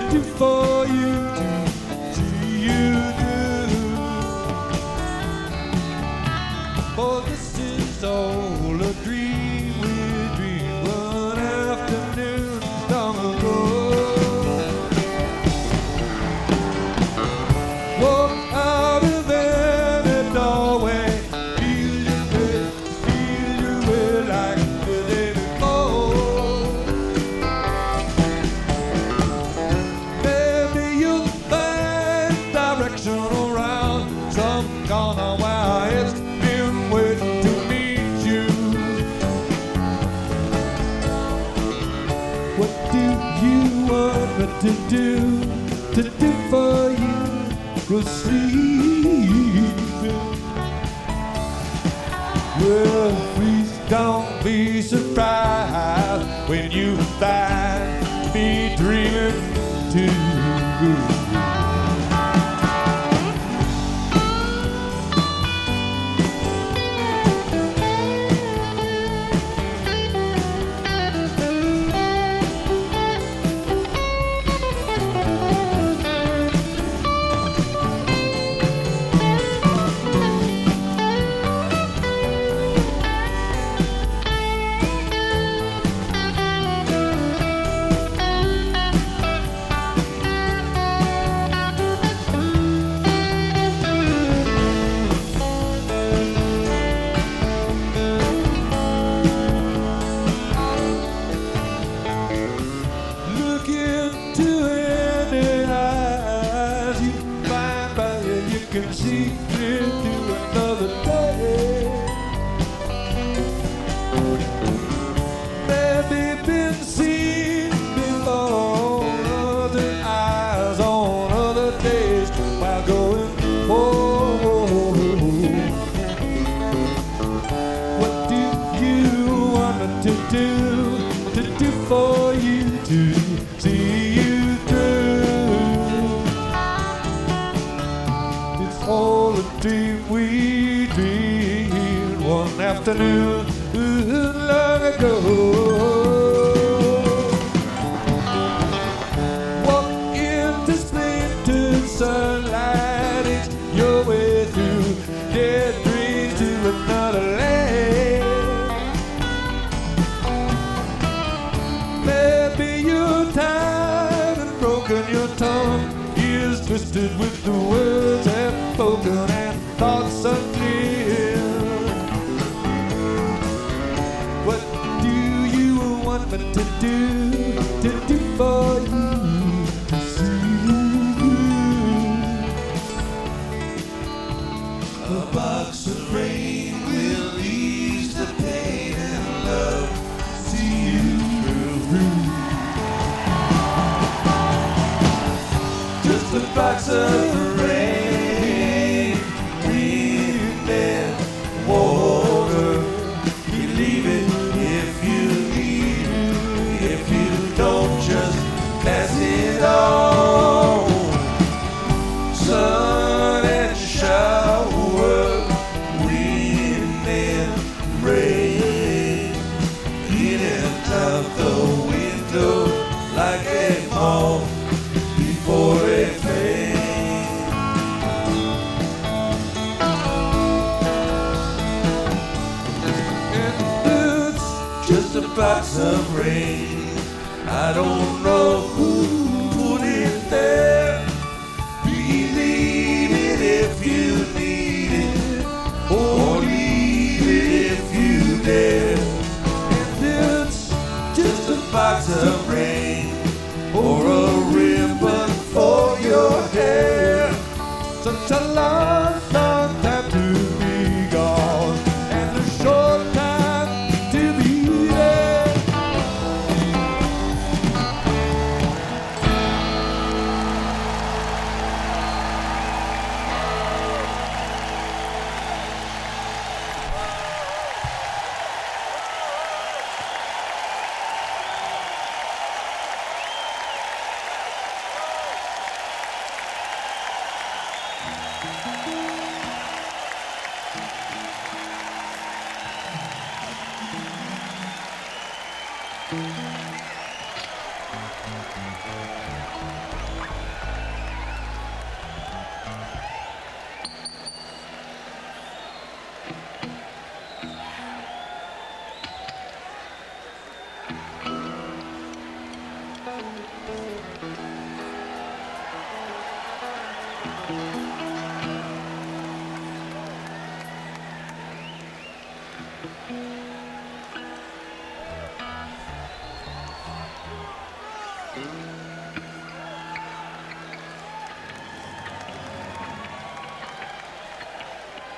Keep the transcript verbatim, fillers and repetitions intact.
do for you to see you through. For this is all a dream we dreamed one afternoon long ago. Walk out of any doorway, feel your way, feel your way like the day before. Maybe you'll find direction around some corner where it's been waiting to meet you. What do you want me to do, to do for you? Receiving. Well, please don't be surprised when you find me dreaming too. Look into any eyes you find by it, you can see into another day. Maybe been seen before other eyes on other days while going home. What do you want me to do, to do for you to see you through? It's all a dream we dreamed one afternoon long ago. Walk into splintered sunlight, it's your way through dead dreams to another land. Maybe you're tired and broken, your tongue is twisted with the words half spoken and thoughts unclear. What do you want me to do, to do for you, to see you through? A box of rain will ease the pain and love, see you through. Just a box of rain, wind and water. You leave it if you need it, if you don't just pass it on. Sun and shower, wind and rain, in and out the window like a moth before a flame. And it's just a box of rain. I don't know who put it there. Believe it if you need it, or leave it if you dare. And it's just a box of rain, or a ribbon for your hair. Such a long, long time to be gone, and a short time to be there. Thank you.